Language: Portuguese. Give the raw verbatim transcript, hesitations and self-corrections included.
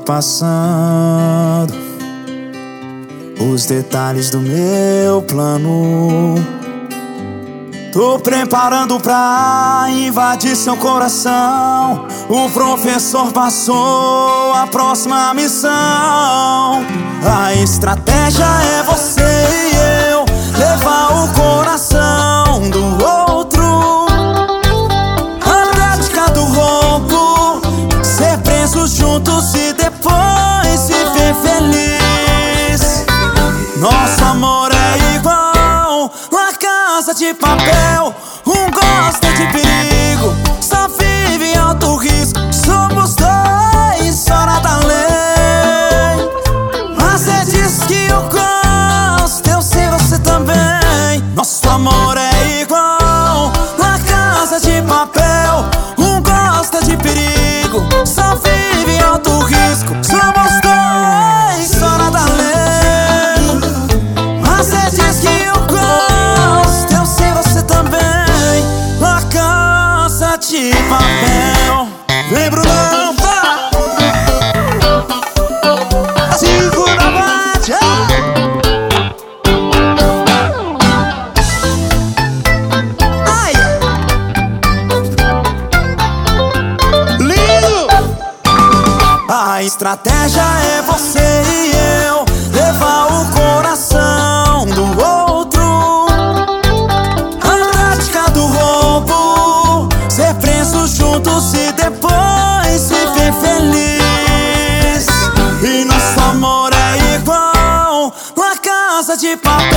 repassando os detalhes do meu plano. Tô preparando pra invadir seu coração. O professor passou a próxima missão. A estratégia é você e eu levar o coração do outro. A tática do roubo, ser presos juntos e depois se ver feliz. Nosso amor é igual La Casa de Papel. Um gosta de perigo, só vive em alto risco. Somos dois fora da lei. Mas você diz que eu gosto, eu sei você também. Nosso amor é igual La Casa de Papel. Um gosta de perigo, só vive em alto risco. Somos dois fora da lei. Mas você diz que eu gosto, eu sei você também. La Casa de Papel. Lembro não, pá. Segura a bate. Ai, lindo. A estratégia é você e eu levar o coração do outro. A tática do roubo, ser presos juntos e depois se ver feliz. E nosso amor é igual La Casa de Papel.